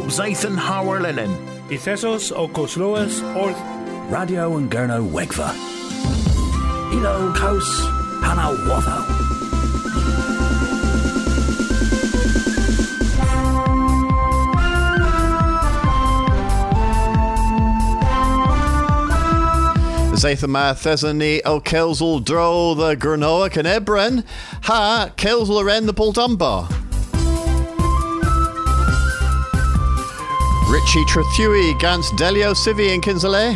Zathan Howard Linen. Ithesos o Cosloas Orth. Radio and Gurno Wegva. Ilo Kos Panawatho. Zathama Thesany o Kelsel Dro the Gurnoa and Ebren. Ha Kelsel Aren the Puldumbar. Richie Trethui Gans Delio Civi in Kinsale.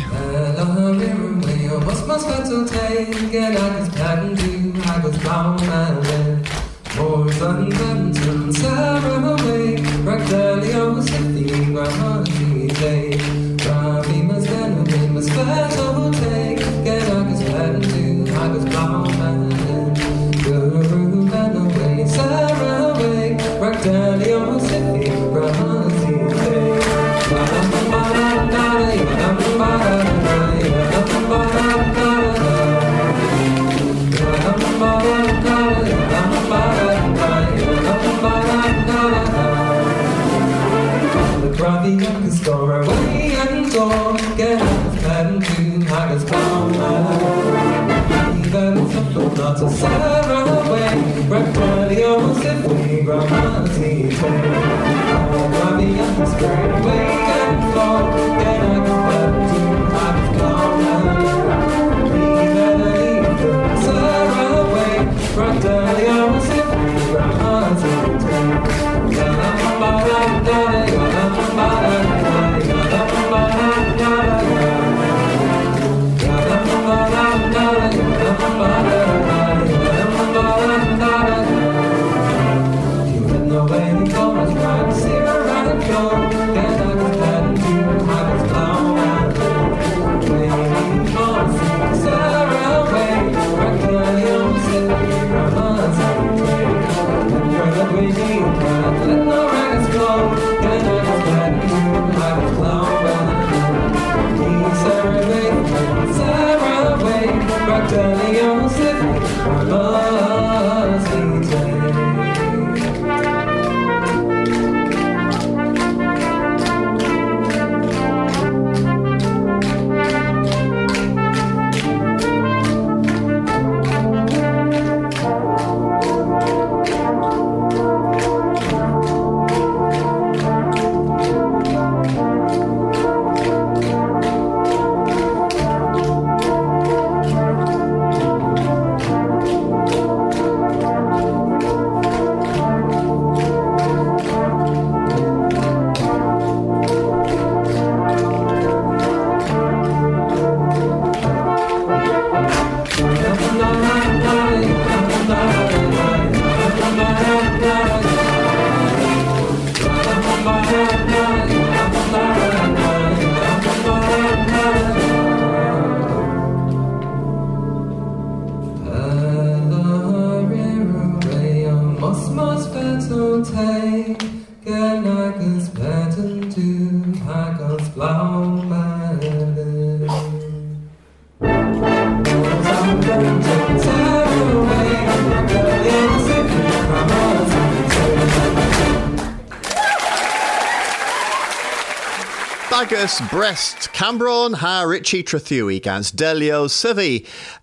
Brest, Cambron, ha Richie Trethui, Gans Delio Civi,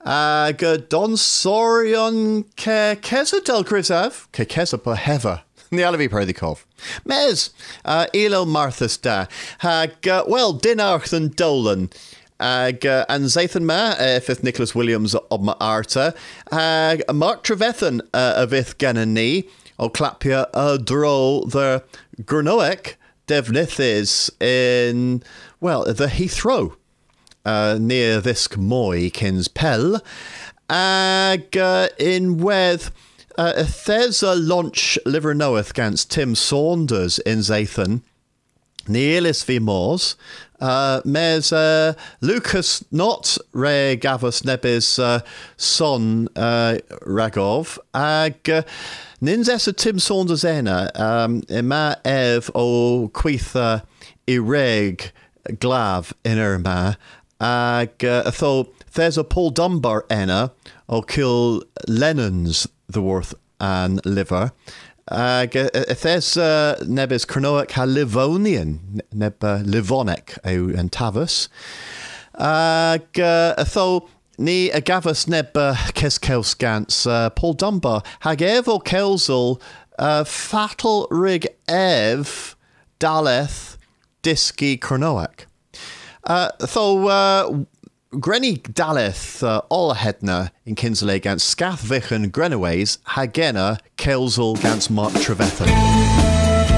Don Sorion Keza del Grisav, Keza per Heva, Nialavi Perdikov, Mez, Elo Marthas da, well, Dinarch and Dolan. And Zathan Ma, fifth Nicholas Williams of Ma Arta, Mark Trevethan of Ith Ganani, O Clapia Dro the Gurnoek. Devnithis in, well, the Heathrow, near this Moy Kins Pell, in with there's a launch liver knoweth against Tim Saunders in Zathan, Neelis V. Moors, mes Lucas not Re Gavus Nebis son Ragov, Ninzessa Tim Saunders ena, ima ev o quitha ireg glav in irma, tho there's a Paul Dunbar ena o kill Lennon's the worth and liver, There's nebys Cronoic ha Livonian, neb Livonic yn Tafus. Tho ni a gafus neb Keskeus gans Paul Dunbar hag evo Kelsel fatal rig ev daleth diski Cronoic. Tho Grenny daleth Olahedna in Kinsley against Scath Vichen Grenaways Hagena Kelsel against Mark Trevethan.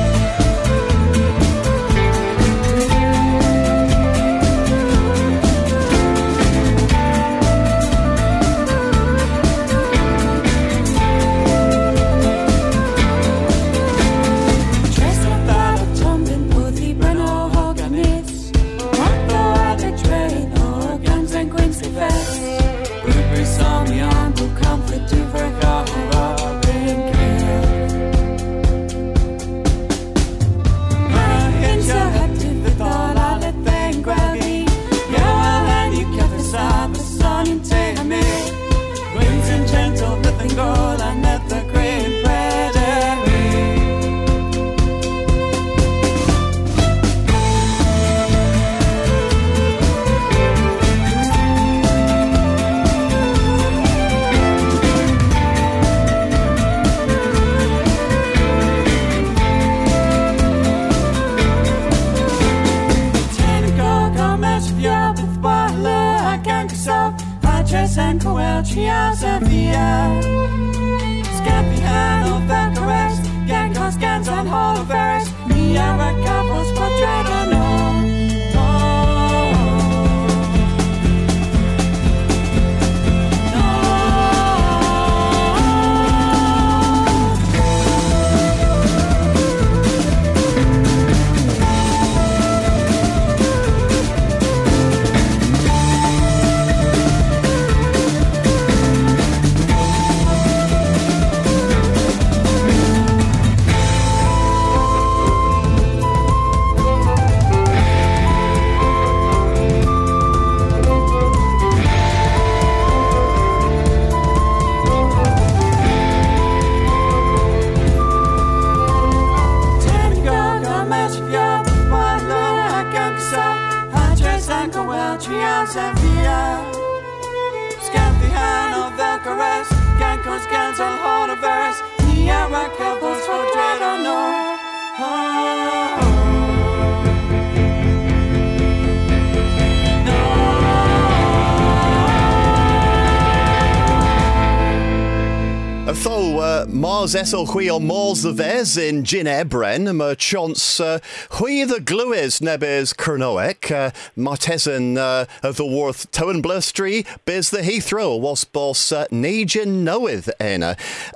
Mars Essel Hui on Mars the Vez in Gin Ebren, ma chance Hui the Glues Nebes Cronoic, Martesan the Worth Towen Blustry, Biz the Heathrow, was boss Nagin Knoweth Ena.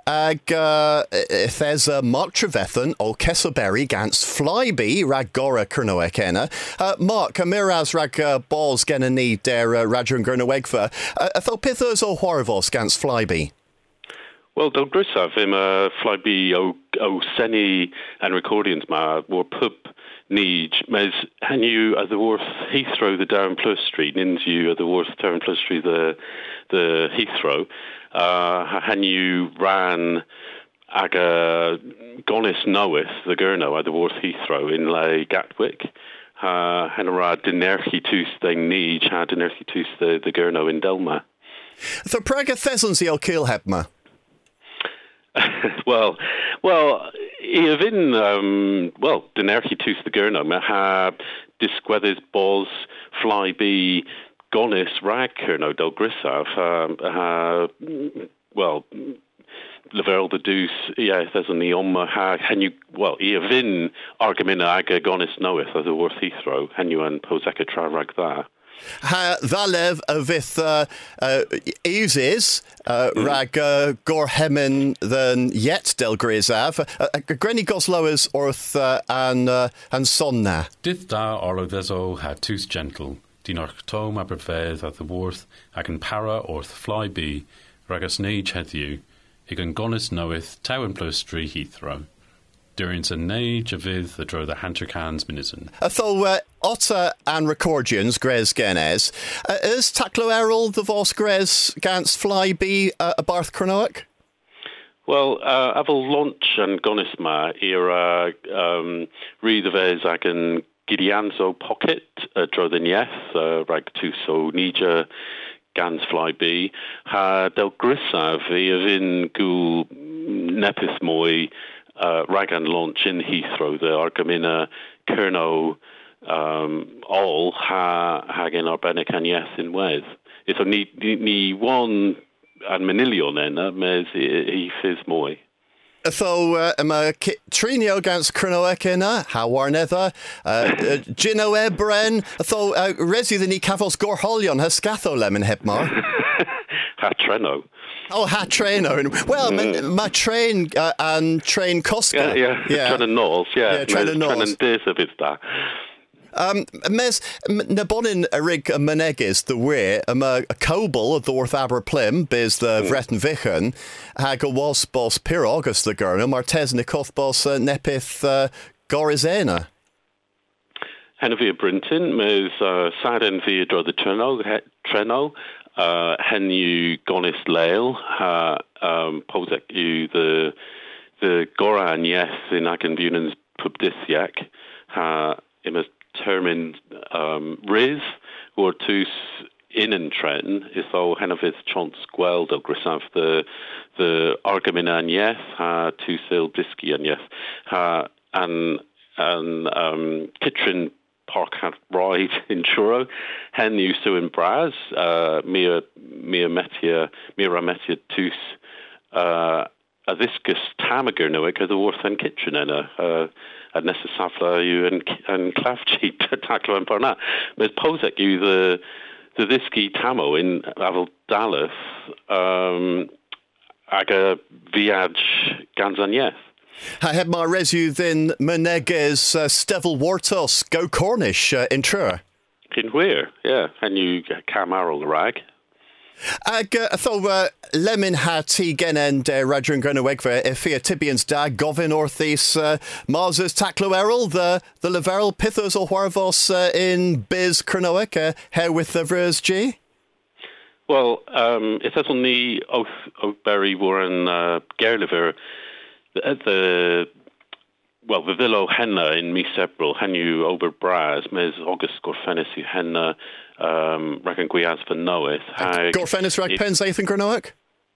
If there's Mark Trevethan or Kesselberry gans Flyby, Ragora Cronoic Ena. Mark, Miraz Rag Balls gonna need their Radron Gurnawegva. Tho Pithos or Horvos gans Flyby. Well, Del Grisaf im Flyby o Seni and Recordians ma war pub need mes hanu at the worth Heathrow the Down Plus Street nins you at the worth Down Plus Street the Heathrow hanu ran aga Gonis Knoweth the Gurno at the worth Heathrow in Le Gatwick hanara Dinerchi Tus they need had Dinerchi Tus the Gurno in Delma. The Praga Thesons o Keelhebma. well, even Dinerchi Tus the Gurno ha disgweddys Bos Flyby Gonis Rag Kerno Del Grisaf Leverl the Deuce there's an Eoma ha henu even Argamina Aga Gonis Knoweth as a worth Heathrow henu and Poseka Trarag there. Ha Valev with uses rag Gorhemen than yet Del Grisav Grenny Goslowers orth and Sonna. Dith da Orlovezo ha tus gentle, Dinarch Tom aberfedd at the worth ag an para orth Flyby ragus nage heddiw ag an Gonis Knoweth Towen Plus Street Heathrow. During a nage of the dro the Hantercans Minison. Tho Otter and Recordians Gres Genes is Taclo Errol the Vos Gres Gans Flyby a Barth Cronoic? Well, afel launch and gonis ma i'r rydd y fes ag yn Gideonzo pocket dro ddyn ieth, rag tŵso nidja gans flyby, ha del grisaf I fy'n gŵl nepith mwy rag an launch in Heathrow, the argamina Cerno all ha gen arbenig an ieth in wedd. So ni one an manilion enna, mes I ffydd mwy. So, yma Trinio gans Cernoec yna, ha warnedda, Gino Ebren, so resi ddyn ni cafos gorholion ha scatho lemon hebmar. Ha Treno. Oh, ha Treno. Well, ma train and train Cosca. Yeah. Tren and Knowles, yeah. Tren and Knowles. Tren and Days of it da. Mes na bonin a rig a maneges the way a cobble of the Worth Aberplym biz the Vretten Vichen hag a was boss Pir August the Gurna Martes Nikoth boss nepith Gorizena. Hen via Brinton, mes Saden via dro the Treno, hen you Gonis Lael, ha posek you the Goran yes in Akenbunen's Pubdisiak, ha imas termin Riz or tus in and Trenton is all henavith chance gweld of grisav the argamina and yes ha tusil diski and yes ha and Kitrin Park had ride in Churro hen you so in Braz mira metia tus adiscus tamager noik the worth and kitchen and necessafla you and clavchi taklo and parna. But posek you the disky tamo in Avel Dallas aga viaj ganzanyeth. I had my resu then Meneges Stevel Wartos go Cornish in Trur. In where? Yeah, and you Camarel rag. I thought Lemon hat gen and Radron Grenowegva if he Tibians da Govin or these Mars's Taclo Errol the Leverel Pithos or Warvos in Biz Cronoic here with the Vers G. Well, it says on the Oakberry Warren Gerliver the Villo Henna in me several Henu over Braz, Mes August Gorfennis Henna Reckon Guiaz for Noeth. Gorfennis Rag Pens Ethan Gronoic?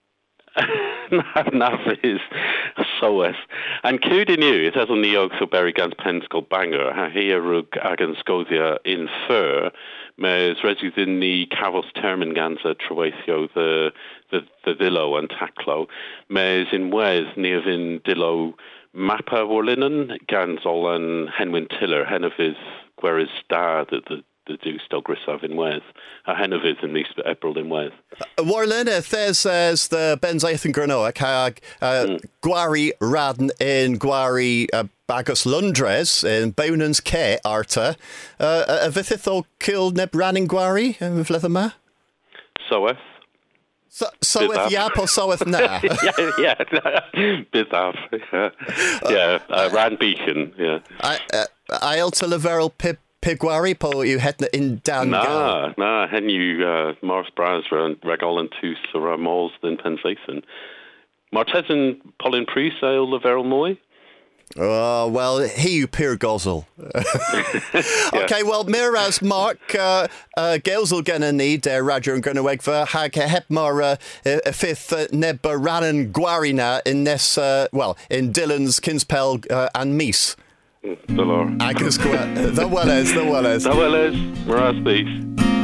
Nav is Soes. And Cudi new, it has on the Oaks of Berry Gans Penskol Banger, ha here rug agan Scotia in fur, mes resis in the Cavos Terminganza Troesio the Villo and Taclo, mes in Wes Neavin Dillo Mappa Warlinen, Gansol and Henwin Tiller, Hennevis Gueris Star the do still Grisav in Wes, Hennevis in East April in Wes. Warlina, there's the Benzaith and Granoic, Guari Radn in Guari Bagus Lundres in Bonans Ke Arta, a Vithithol killed Neb Ranning Guari, Vlethama? Soeth. Soeth Yap or Soeth Na? yeah. Bizarre. Yeah, Ran Beacon, yeah. I also Leverel Piguari po you had in down. Nah, hen you Mars Braz and Regol and Tus or Malls than Pensaison. Martes and Polin Pre-sale Leverel Moy? Oh, well, he you peer gozzle. Okay, well, Miraz Mark, Gails'll gonna need Roger and gonna wake for Hag Hepmar fifth Neb Rannan Guarina in this, in Dylan's Kinspel and Meese. Dolor. Agus the Welles. Miraz Beast.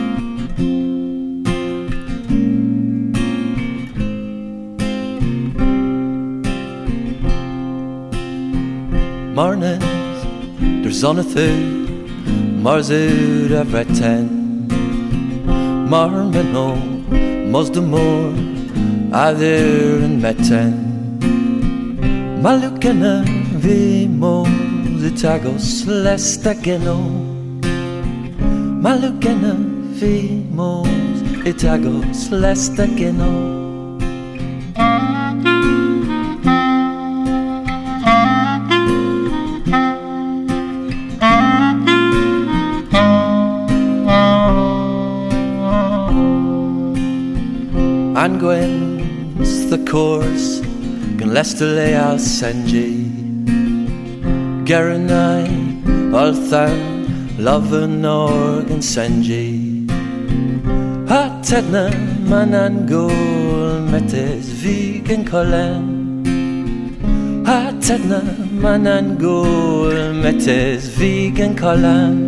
Marnes, der Sonne thu, Marzud av retten. Marmeno, mos de mor, adir en metten. Malukena vi mos itagos lestakeno. Malukena vi mos itagos lestakeno. Angwens the course gan lesta le al senji Geranai Althan Lovan organ senji Ha tedna manan gol metes vegan kolen Ha tedna manan gol metes vegan kolen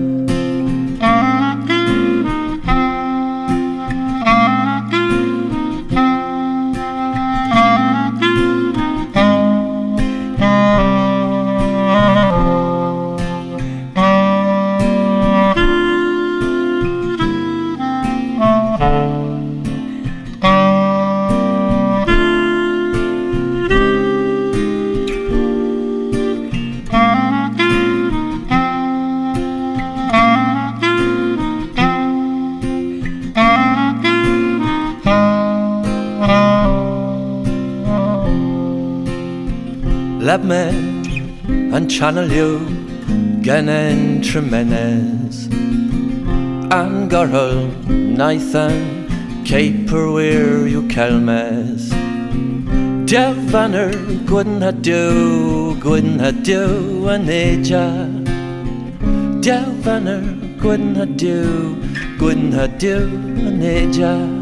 Labman and Channel U Genen Tremenes and Garhul Nathan Caperweir you Kelmes Devanner Gooden Hadu and Aja Devanner Gooden Hadu and Aja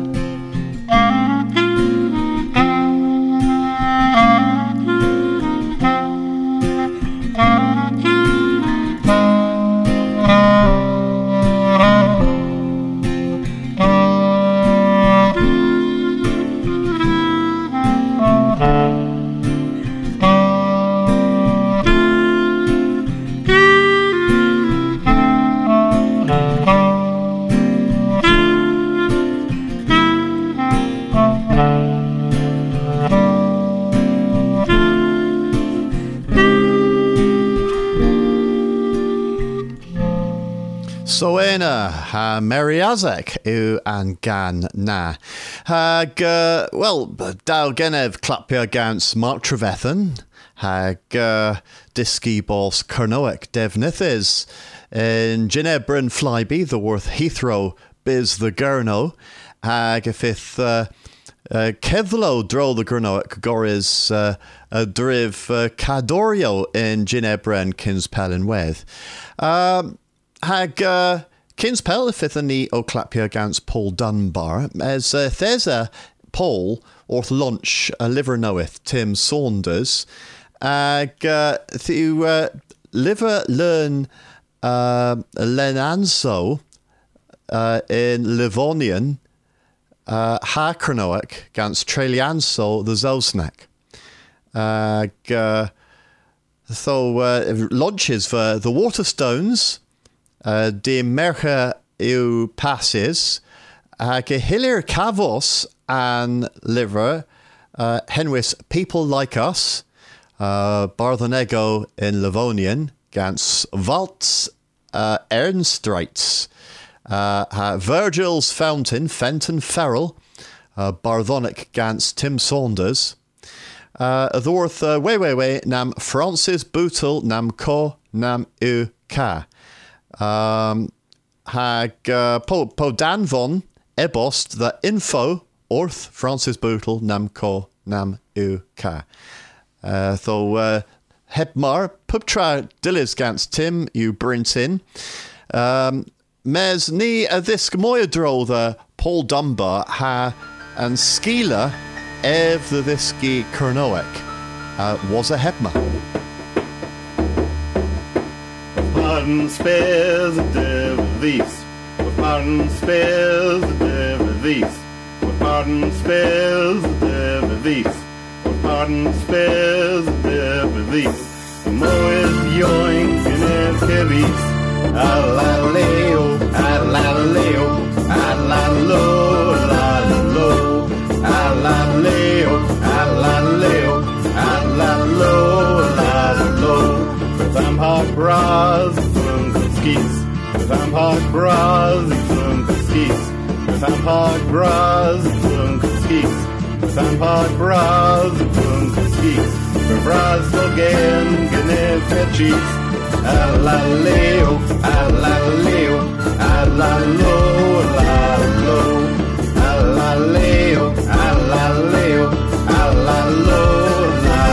Soena ha Meriazek u an gan na. Hag, Dal Genev clapia gans Mark Trevethan. Hag, Diski Boss Kernoek Devnithis. In Ginebrin Flyby, the Worth Heathrow Biz the Gurno. Hag, if ith Kevlo Dro the Gurnoek Goris a Driv Cadorio in Ginebrin Kinspel and Weth. Hag Kinspel y fydd ni o clapio gans Paul Dunbar, as there's a Paul orth lunch a liver knoweth Tim Saunders, ag thiw liver learn Lenanso in Livonian ha Kernoek gans Trelianso the Zosnek. So lunches for the Waterstones. De mercha yw passes ag hilir cavos an liver henwys People Like Us Barthonego in Livonian gans Valts Ernstrites Virgil's Fountain Fenton Ferrell Barthonic gans Tim Saunders Adorth we nam Francis Bootle nam ko nam u ka hag po danvon ebost the info orth Francis Bootle nam ko nam u ka. Tho hebmar pubtra dillis gans Tim you brintin. Mes ni a dhisk moya dro the Paul Dunbar ha and skila ev the dhiski Kernoek was a hebmar. Martin spares the devis. With Martin spares the devis. With Martin spares the devis. With Martin spares the devis. Moes yoink in their kevis. Alaleo, alaleo, alalo, alalo, alaleo, alaleo, alalo, alalo. Vampire bras, skis. Vampire bras, skis. Vampire bras, skis. Vampire bras, skis. Bras again, genef cheese. Alaleo, alaleo, alalo, alalo. Alaleo, alaleo, alalo, alalo.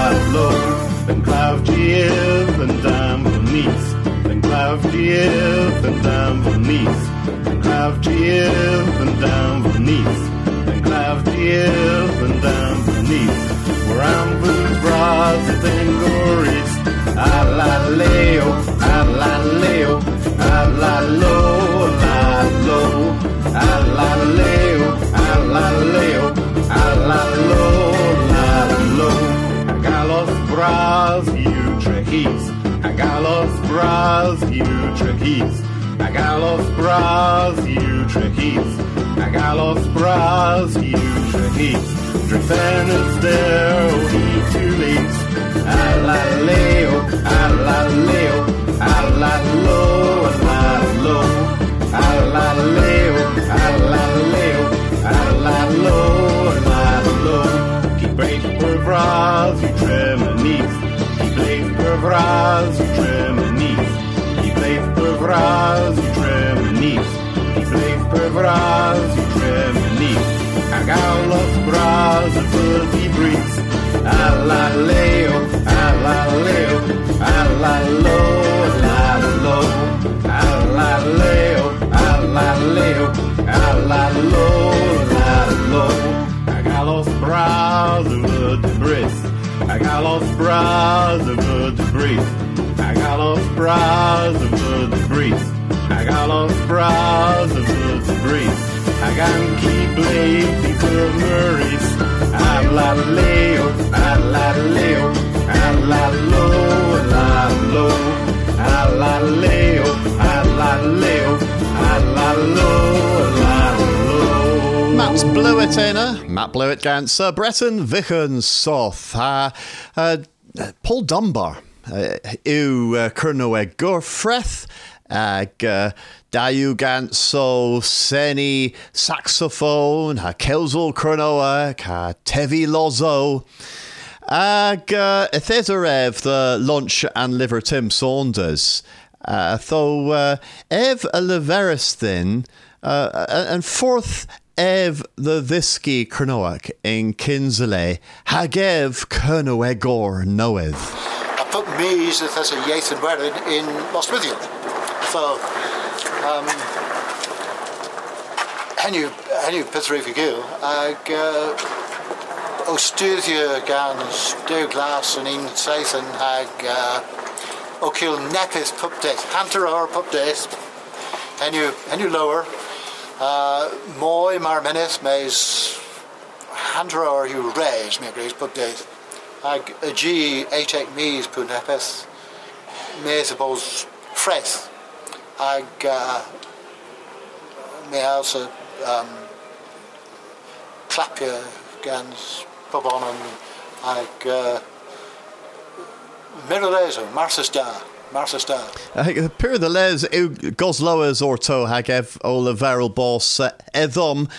Giff and down beneath, and Clav Giff and down beneath, and Clav Giff and down beneath. Where Ambus bras at Engoris, Alaleo, Alaleo, Alalo, Alalo, Alaleo, Alaleo, Alalo, Alalo. Agalos bras, Utrechis, Agalos bras, Utrechis, Agalos bras, Utrechis, Agalos bras, Utrechis. Drifenus deo, he too late. Alaleo, Alaleo, Alalo, Alalo, Alaleo, Alaleo, Alalo, Alalo. Keep brave per bras, you tremonis. Keep brave per bras, you tremonis. Keep brave per bras, you tremonis. Keep brave per bras, you tremonis. Agalos bras, a fuzzy breeze. Alaleo, Alaleo, Alalo, Alalo, Alaleo, Alaleo, Alalo, Alalo. Agalos bras, a debris. Agalos bras, a debris. Agalos bras, a debris. Agalos bras, a debris. Aganki blade, these are Murrays. Alaleo, Alaleo, Alalo, Alalo, Alaleo, Alaleo, Alalo, Alalo. Matt's Blewett Matt Blewett gans Breton Vichen Soth. Paul Dunbar. Kernoeg Gurfreth. Dayu Ganso, Seni, saxophone, ha Kelzel Kernoeg, ha Tevi Lozo. Etherev the lunch and liver Tim Saunders. Though Ev a Leveris thin, and fourth Ev the Visky Kernoeg in Kinsley, Hagev Kernoegor Noeth. I put me as a Yathan Werin in Lostwithian. So, Henu Pithrifigu, Ostudia Gans, Douglas and in Sathan Hag Okil Nepis Pupdates, Hunter or Pupdates, Henu lower, Moy Marminis, Mays Hunter or you raise, me grace Pupdates, Hag a G, Atek Mees Punepis, May suppose Fresh. Ag me also clapia gans pobon and ag miralezo Marsastar. I think Pur the les Gosloas orto hagev Oliveral boss edom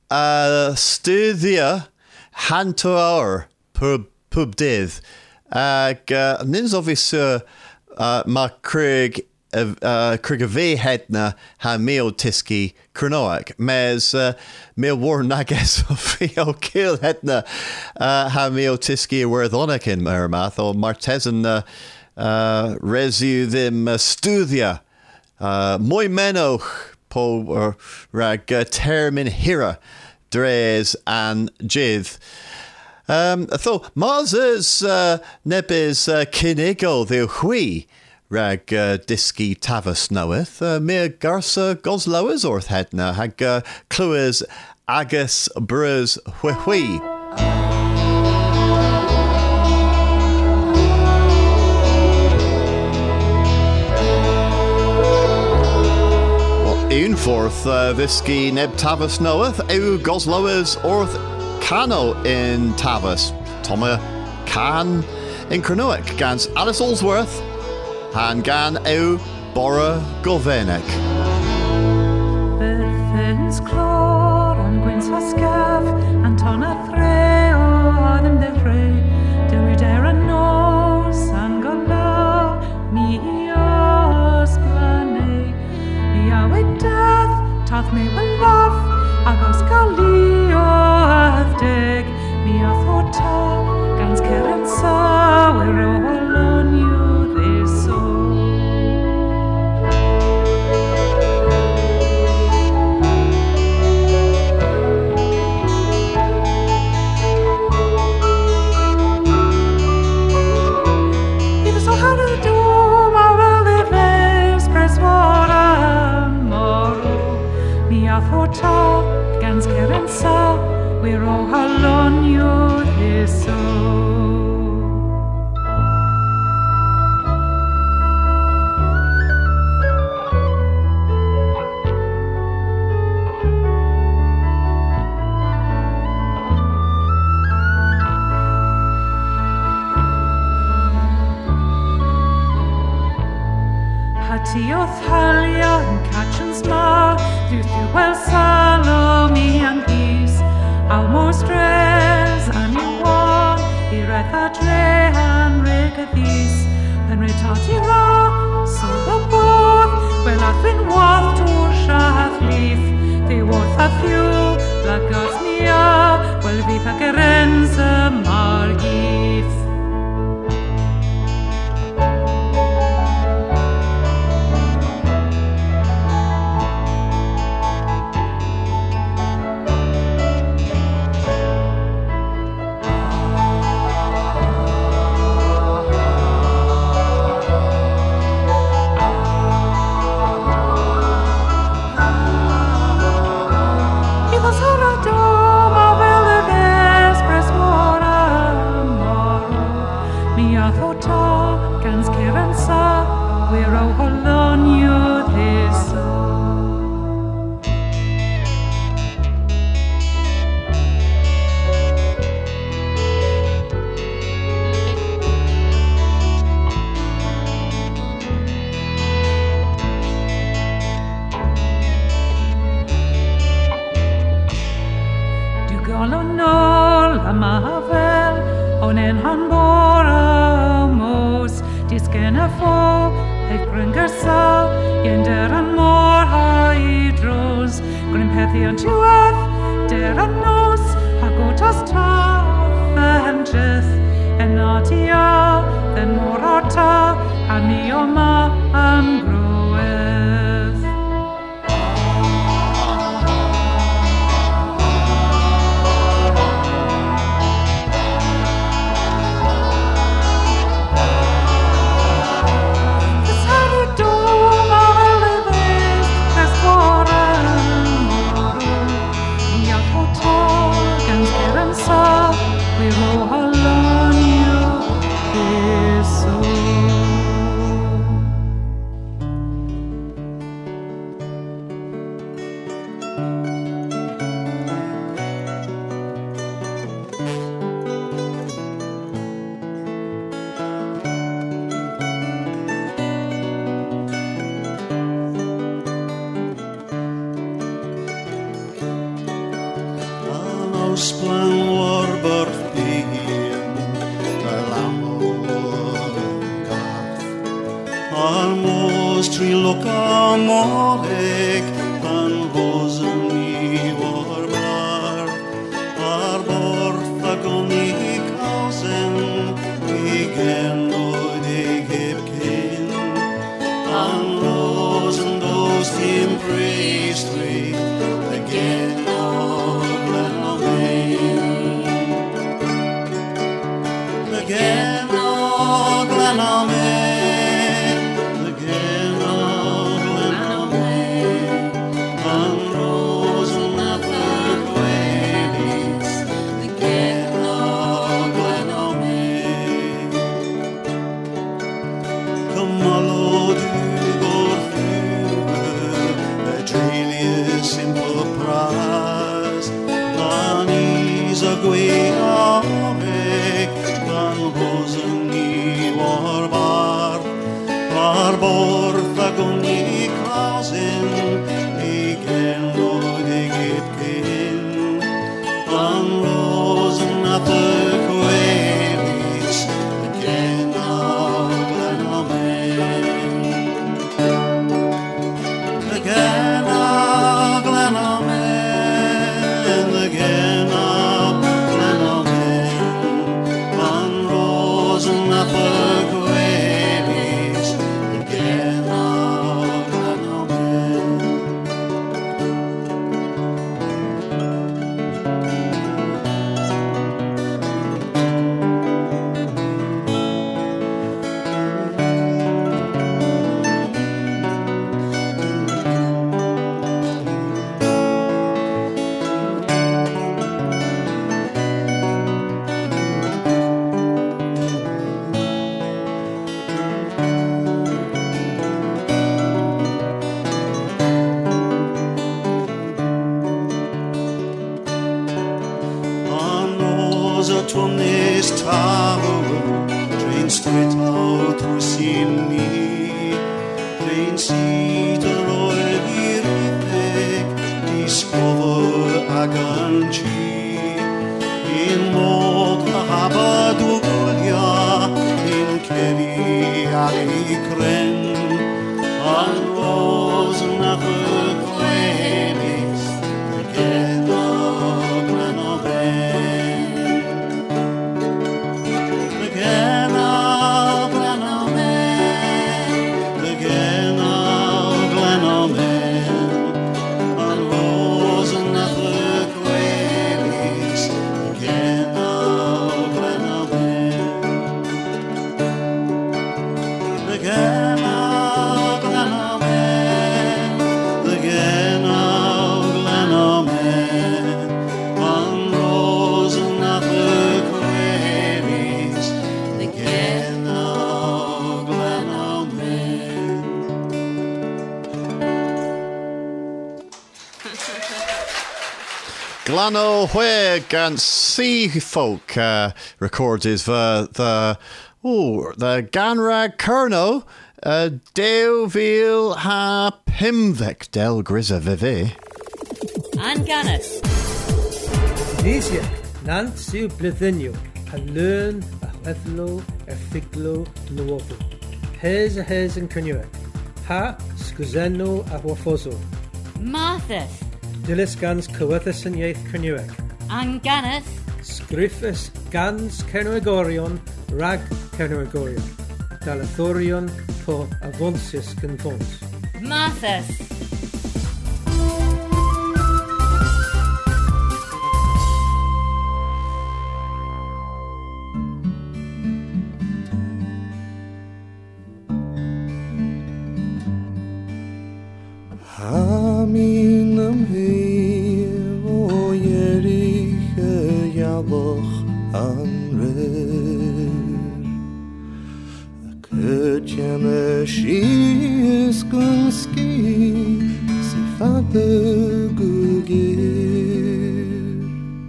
studia hantoar pubdith ag nins obvious ma Craig Krigave Hedna ha meo tiski Kernoeg, mes meo war nages of kill Hedna ha meo tiski worthonek in Mermath or Martesan resu them studia moi menoch po rag termin hira dres and jith. Though Mars nebis kinigo the hui. Rag Diski Tavus knoweth, mere Garsa Gosloas orth hedna, hag Cluas Agus Brus Hui. Well, forth Diski Neb Tavus knoweth, Eu Gosloas orth Cano in Tavus, Toma Can in Kernoeg, Gans Alice Allsworth. Han gan eu Bora Govenek. Bethens clor on Gwyn's Hosgaf, Anton a Threo, Adam de Frey, Derudera nos, Angola, Mios Plane, Yahweh death, Tath me will laugh, Agos Galio Avdeg, Miathota, Gans Kerensa, we're all on you. Ti o thalio yn catch'n smar, Dwth yw wel Salome yn pys, almost res an yw wan, I reth a dre an reg y ddys, yn retati ra, so the both, wel a thyn wath tŵr siath lif, They wrth a thiw, lagos mia, wel fydd a gerens y mar gif. Again, tonis taro Train straight out to see me Train cedar oil irifig Discover aganchi In mod a habadulia In keri ali kren An rose na verklenis Together Glano where gan sea folk records is the Ganrag Kerno Deuvil ha Pimvek del Griza Vive. An Gannis. Nisia, Nant Siu Blithinio, a learn a Lethlo, a Figlo, Nuovo. Hez and Kernuek. Ha Scuzeno a Wafozo. Marthas. Dilis gans Coethus and Yaith Kernuek. An Gannis. Scriffus gans Kernuegorion, Rag Kernuegorion. Dalathorion po Avonsis Convons. Marthas. Aminam heir o Jeriche Jaloch anrer Kutjene schies gunski si fate gugir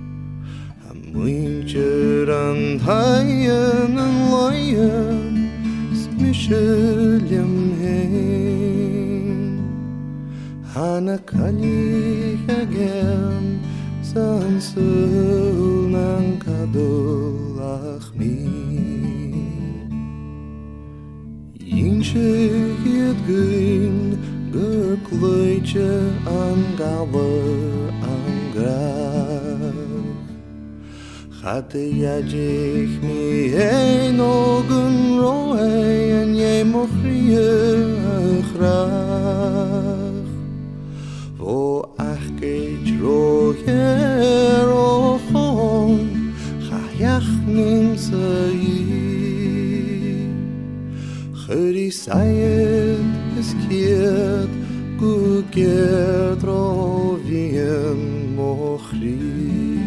Amuincher an haien an loien smisheljem heim Hana kali again sansul nan kadolach mi Inche het gun gekleutje an gaber an graf Hatte jajich mi ein ogen roe en je mochrie graf O achkeit roher ochon Chayach nimsai Churi sayed is kiet Gugert rovien mochri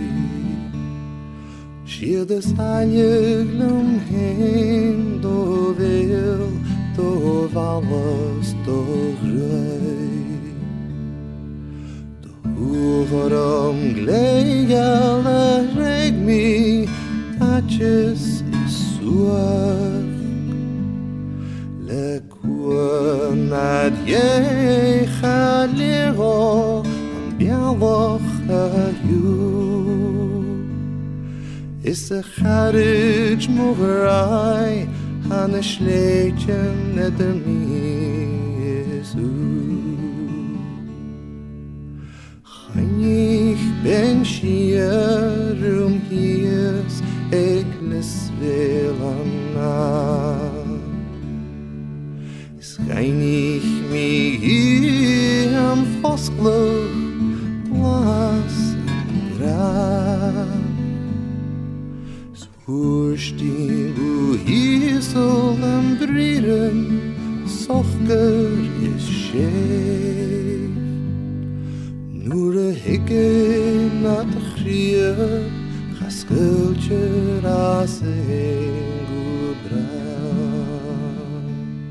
Shiedes aljeglum hen Do vil, do valles, do grøy Uvaram gleigala reg mi Aches isuach Le kuanad ye chalero Am bialoch ayu Is a charich moverai Han a schleitchen eder mi Jesu Ich bin hier hies Eglis velana Is gein ich mi hier am Foskluch Was graf Sursti bu hiesel am brieren Sochger is scheef Nur a hikke na te chrie Chaskultje ras engu bra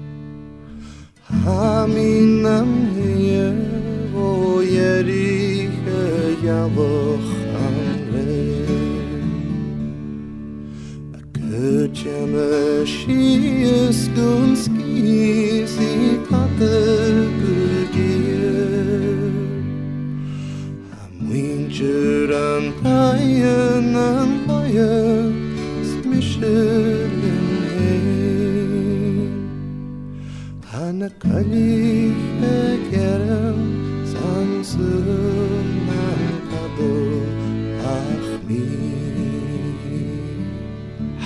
Haminam hier Vo Jeriche jaloch anre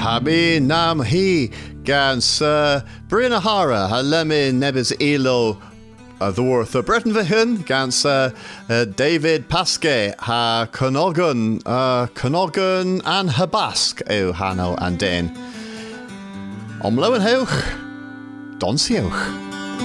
Habi nam hi gan Sir Brinahara ha lemin nebis ilo dworth Breton Vihan gan Sir David Pasque ha Conogan an Habask o Hano and Den. Omlo en heuch, Donsioch.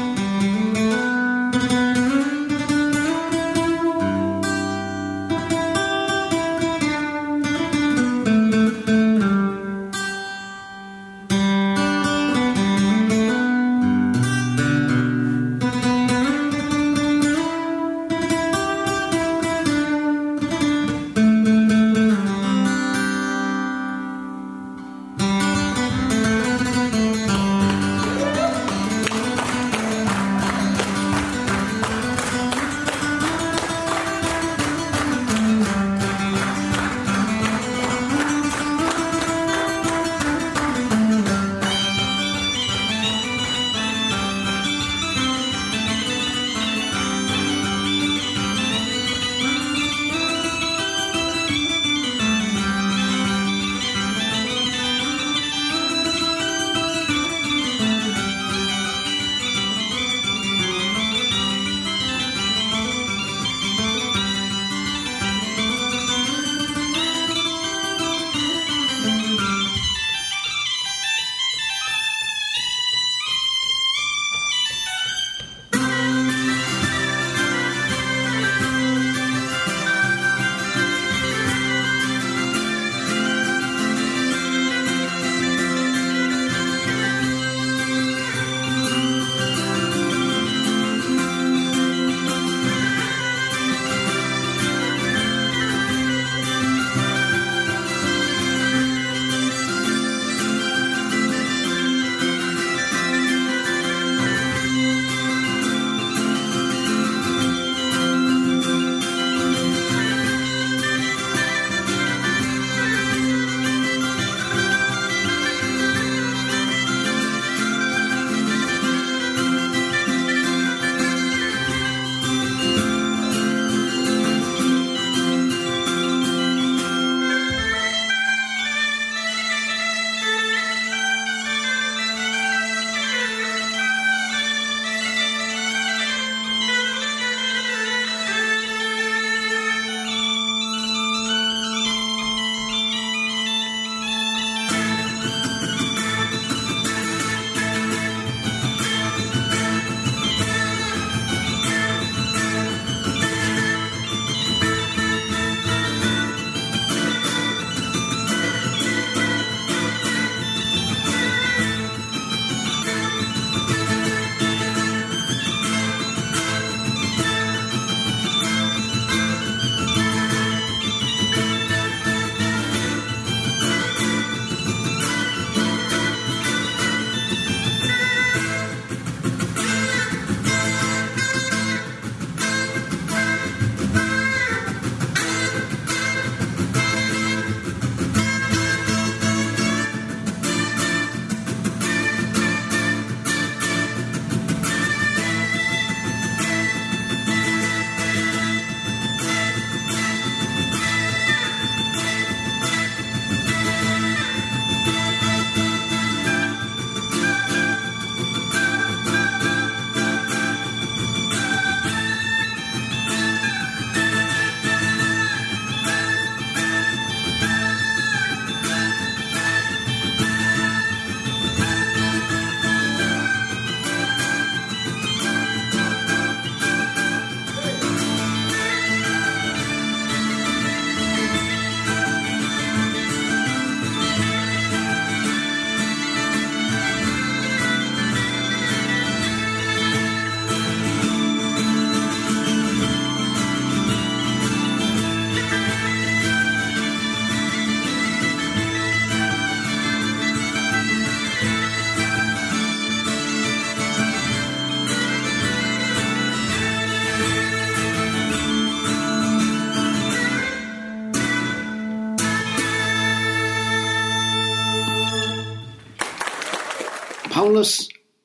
Paulus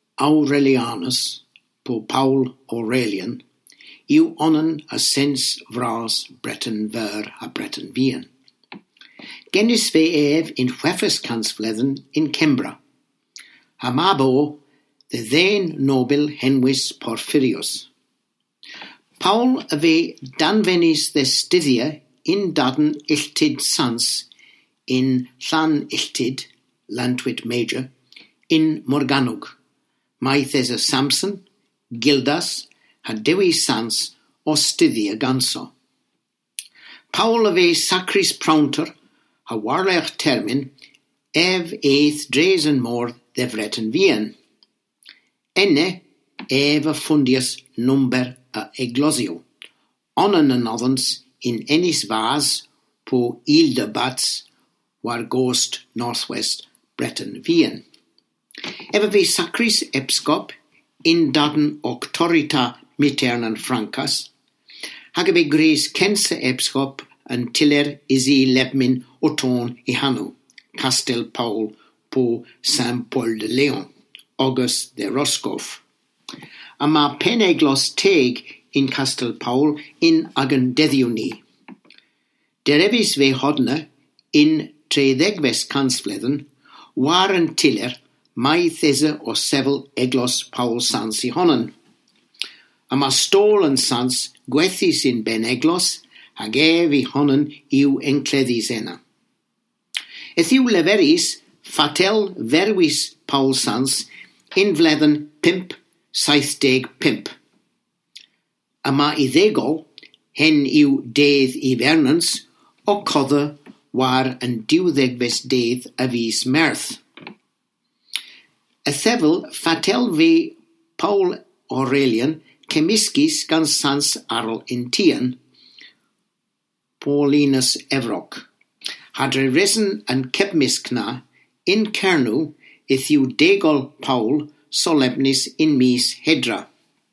Aurelianus, po Paul Aurelian, yw onan a sens vras Breton ver a Breton vian. Gennis fe ef in Chweffes Cansfledden in Kembra. Hamabo, the then noble Henwys Porphyrius. Paul a fe danvenis the Stydia in Daden Iltid Sans, in Llan Iltid, Lantwit Major, in Morganwg, maithes a Samson, Gildas, ha Dewi Sans, o Stydia Ganso. Paul a fe sacris praunter, ha warlech termin, ev eith dres and more ddefret vien. Enne, ev a fundius number a eglosio, onan anothans in ennis vas po Ildebats, war ghost northwest Breton vien. Ever ve sacris episcop in Daden octorita miternan Francas, hag ve gres kense episcop and tiller isi lebmin oton I hanu, Castel Paul po Saint Paul de Leon, August de Roscoff. Ama peneglos teg in Castel Paul in agen deddiuni. Derevis ve hodne in tredegves Cansfledden waren tiller mai these o sevel eglos Paul Sansi honnen. Ama stolen sans gwethis in ben eglos hag evi honnen iu encledis ena. Ethiu leveris fatel vervis Paul Sans in vledden pimp saithdeg pimp. Ama I ddegol hen iu dedd I vernans o codda war an diwddegves dedd a vis merth. A thevel fatel ve Paul Aurelian chemiscis gan sans arl in Tian, Paulinus Evroc. Hadre risen and kepmiskna in Kernu ithiu degol Paul solemnis in mis hedra.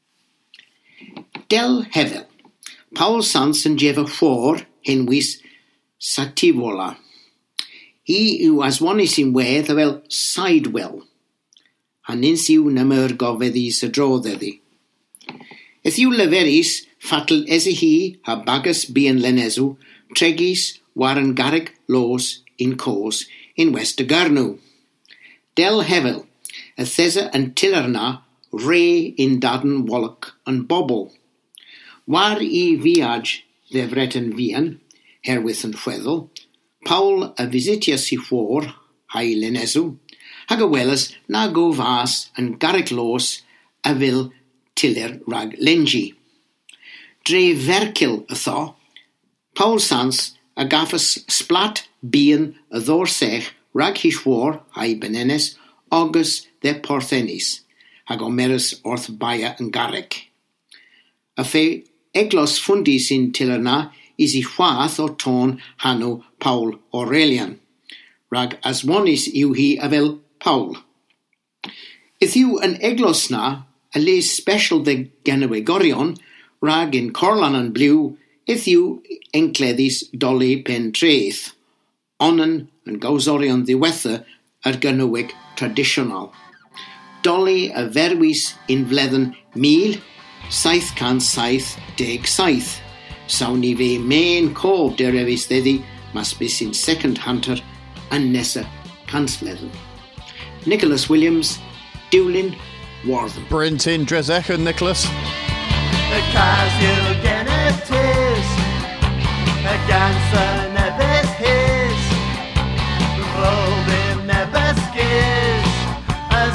Del hevel, Paul sans and jeva for henwis sativola. He who as one is in wedd wel sidewell. Haninsiu namer govedis a drodedi. Ithiu leveris fatal esihi ha bagus bien lenesu tregis waren garrig los in cause in West Garnu. Del hevel, a thesa and tillerna re in Daden Wallach and Bobble. War I viage de vretten vien, herwith and fweddel, Paul a visitia si for, hai lenesu, hag a wellas na go vas and garrig los a vil tiller rag lengi. Dre verkil a thaw, Paul sans a gaffas splat bien a ddorsech rag hishwar hai benenes August de Porthenis, hag omerus orth baya and garrick. A fe eglos fundis in tillerna is I chwath o ton hanu Paul Aurelian, rag as onis iu hi avel Paul. Ithiu an eglos na a les special de Ganawegorion, rag in Corlan and Blue, ithiu encledis dolly pen treith, onan and gozorion the weather at Ganaweg traditional. Dolly a verwis in vledden mil, saith can saith deg saith. Sauni ve main cove der revis dedi must be in second hunter and Nessa Cansfledden. Nicholas Williams, Dewlin, Wortham. Brintin Dresech and Nicholas. The Casil Genetis, a Gansa Nebes his, Robin Nebes skis, a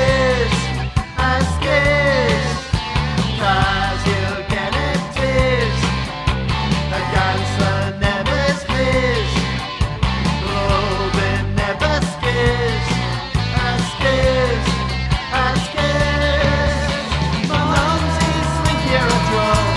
skis, Casil Genetis, a Gansa Nebes his, Robin Nebes skis, a skis, Malonzi swing here a draw.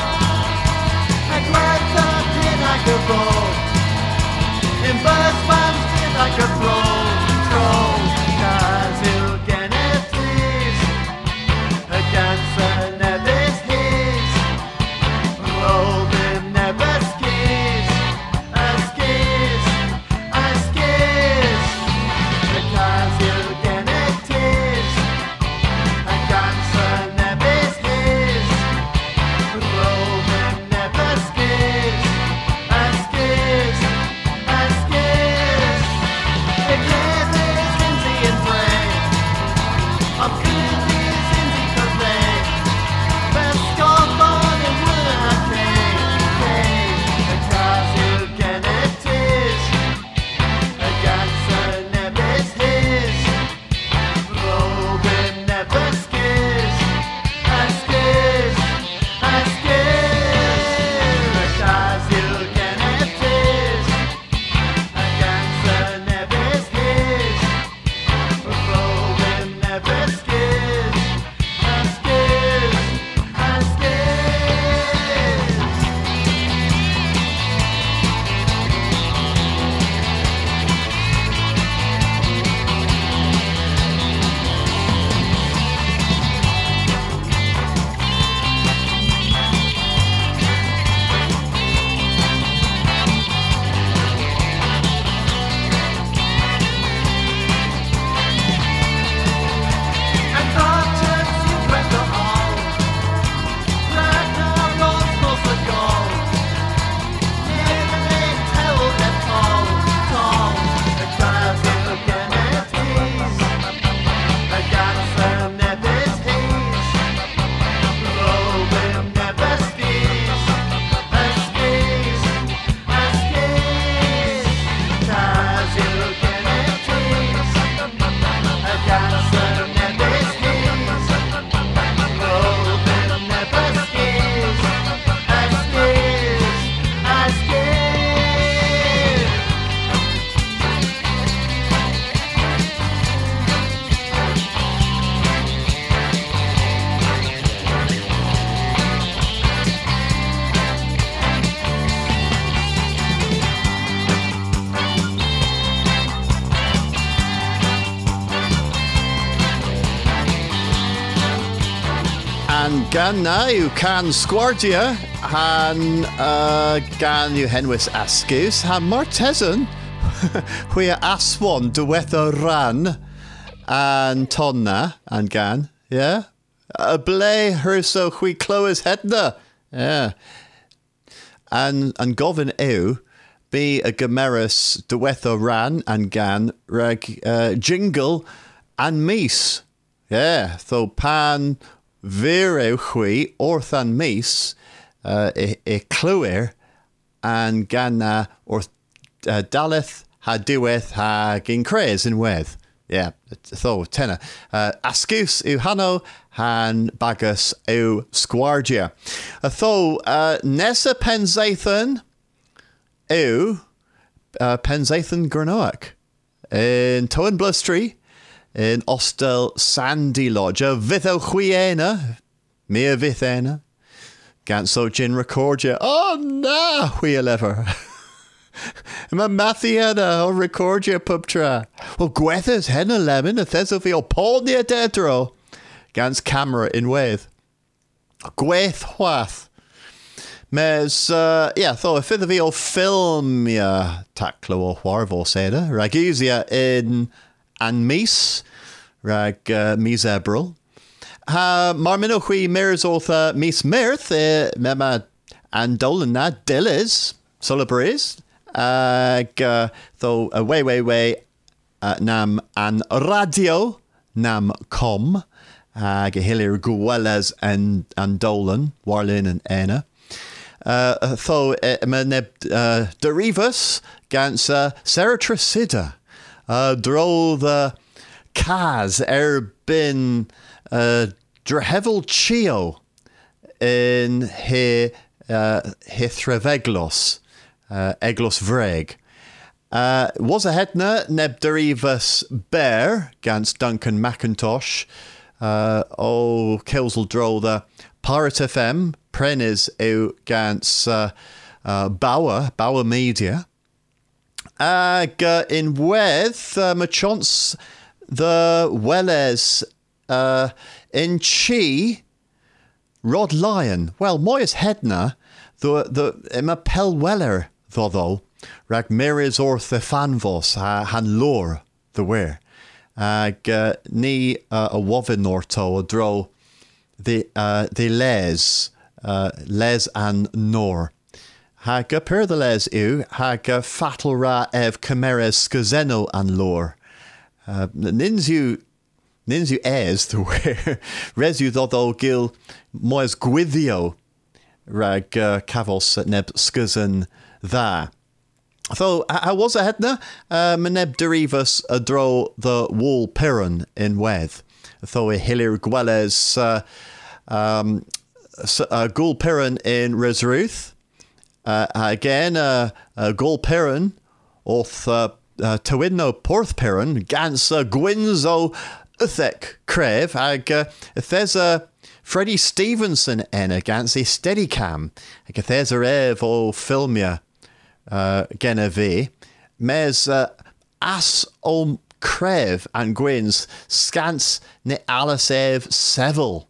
gan na yw can sgwardia han gan yw henwys asgus han martesan hwy aswon diwetha ran an tonna an gan, yeah? A ble hyrso hwy clywys hedna, yeah. An gofyn yw be a gymerus diwetha ran an gan rag jingle an mis. Yeah, so pan vir hwy orth an mis e clywir an gan orth daleth ha diweth ha gyn cres in wedd. Yeah, so tenna. Asgus yw hano han bagus yw sgwardia. Tho nesa penzaethyn yw penzaethyn Grannoach. In Towen Blustry, in Ostel Sandy Lodger, vitho chwiena, mere vithena, ganso gin recordia. Oh na, hwy lever. Yma mathiana o recordia pubtra. Well, gwethys hen a lemon, a theso fi o polnia dedro. Gans camera in wedd. Gweth hwath. Mes, yeah, tho, a fydd fi o ffilm, yeah, taclo o hwarfo seda. Ragusia in an mis, rag mis Ebril. Ha, marmino hwy mirs ortha mis mirth, mema andolan na dillis, solabris. Tho, way, nam an radio, nam com, gehilir gweles and dolan, warlin and ena. Tho, meneb derivus, gans seratricida, dro the kaz bin drehevel chio in he threveglos. Eglos Vreg. Was a hedna neb derivus bear gans Duncan McIntosh. O Kilsel dro the Pirate FM prenis ew gans Bauer Media. In weth machons the Welles in chi Rod Lyon. Well, moyes hedna the ima pel weller though, rag miris orth the fanvos han lore the wear. Ni a wovin orto a dro the les an nor. Hag per the les ew, hag fatal ra ev cameres scazeno an lore. Ninsu es the wear. Resu though gil moes gwithio rag cavos neb scazan tha. Though I was a hedna, meneb derivus a dro the wall piran in wedd. Though a hilir gweles gul piran in Resruth. Again, gul piran orth tawinno porth piran gans gwinzo uthek crev. There's a Freddie Stevenson en against a Steadicam. There's a rev o filmia Geneve. Mes as o crev and gwins scans ne alisev seville.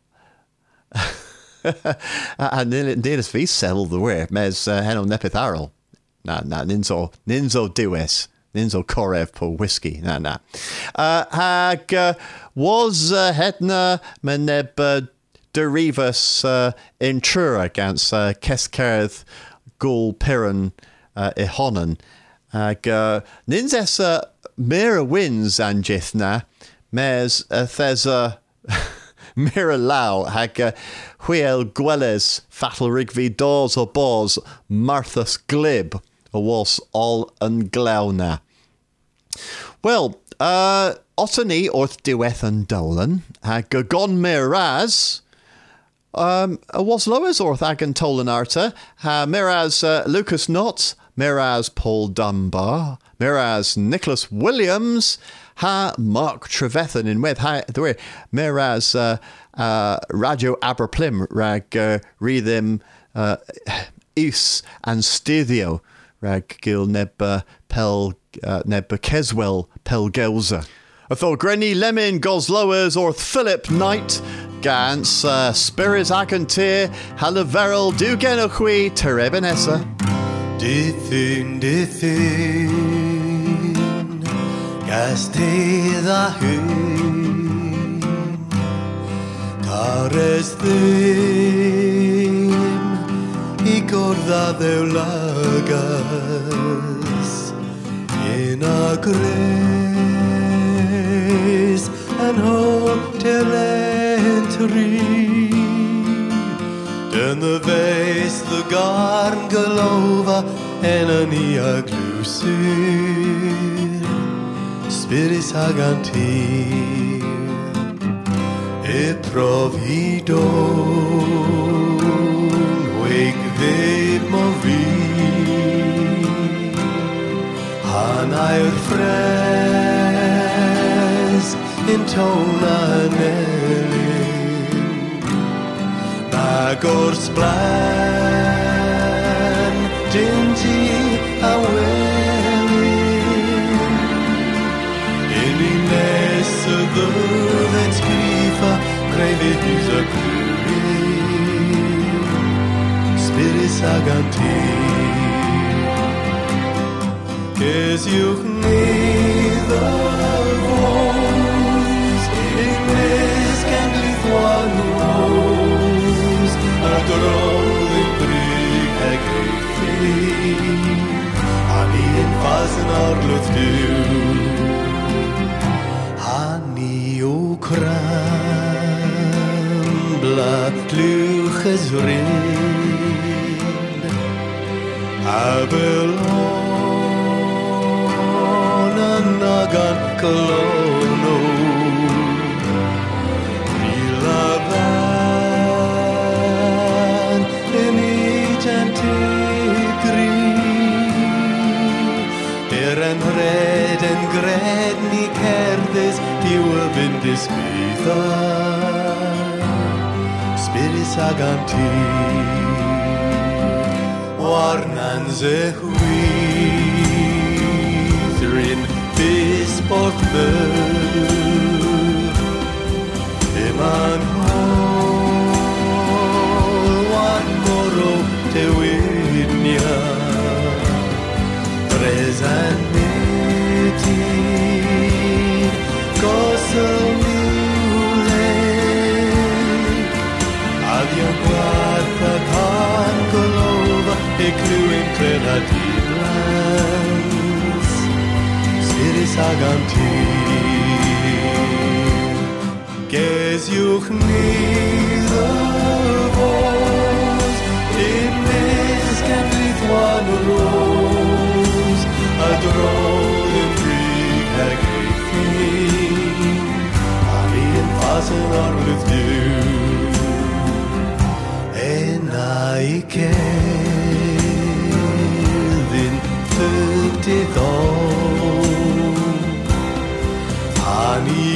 And nearest vi seville the way. Mes heno nepitharol. Na ninzo dues. Ninzo korev po whiskey. Na. Hag was hedna meneb derivus intrura against keskerth gul piran ihonan. Ninzes mira wins anjithna mes thesa mira lau hag huel gweles fatal rigvi dors or bors marthas glib or was all unglauna. Well, Ottany orth diweth and dolan hag gon miraz was loes orth agan tolan arta ha miraz Lucas Knott, miraz Paul Dunbar, miraz Nicholas Williams, ha Mark Trevethan in weth ha the way miraz Radio Aberplim rag rhythm is and Stithio rag gil neb pel neb Keswell pel gelza. Atho Grenny Lemon Goslowers or Philip Knight Gans Spirits Acantir Halaveril Dugenochui Terebenessa Dithyn Gas da hyn Tares ddim I gwrdd ddewlagas In a grace and hope terentry Den the vase the garn galova En a nia glusir Spirits agantir E providon Wake the movie Han air fres In tona nelin Bag o'r sblan Dinti a welin In I nes y ddwrdd grifa Grefyd hys y glwyd Spirits agantir Ges yw'ch nid y fos In nes gan glithwan rose A drodd yn brig ag eithi A ni yn fas yn arlwth diw A ni o crambla glwch ysryd A belon yn agan colono Rilaban yn eich antigri yn red yn gred ni cerddys diw y fynd ysgwydda Spirits agantir Warnan ze hwythrin Bys bort myr Yman hol Wan moro te wydnia Bresan neti Gosol niwle Adion gwartha can golova E clywyn credadilans Spirits agantir Ges yw'ch nid y fos In nes gan glithwan ros A drodd yn brig ag eithi A ni yn fas yn arlydd diw Na I cerddyn ffyrdyddol A ni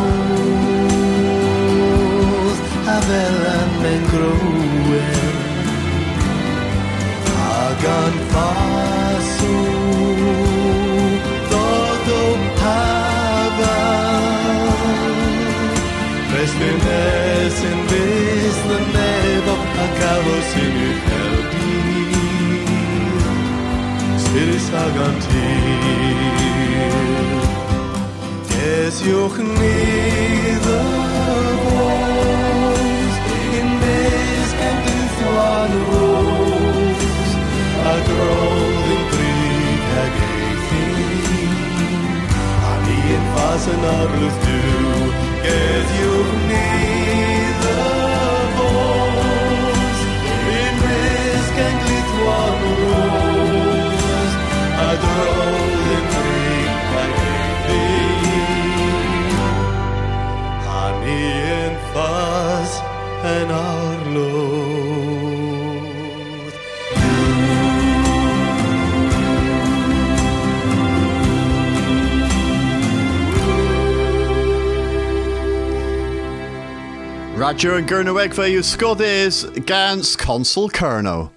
codd a fel am yn groen A gan fasw ddod o hafan Restyn nes yn bys na nefo A gafos yn i'w heldir Spirits agantir Ges yw'ch nid y fos In nes gan glithwan ros A drodd yn brig ag eithi A ni yn fas yn arlydd diw Ges yw'ch nid y fos In nes gan glithwan ros A drodd yn brig ag eithi A ni yn fas yn arlydd Radio and Gurnawegva yw scoddys gans Consul Kerno.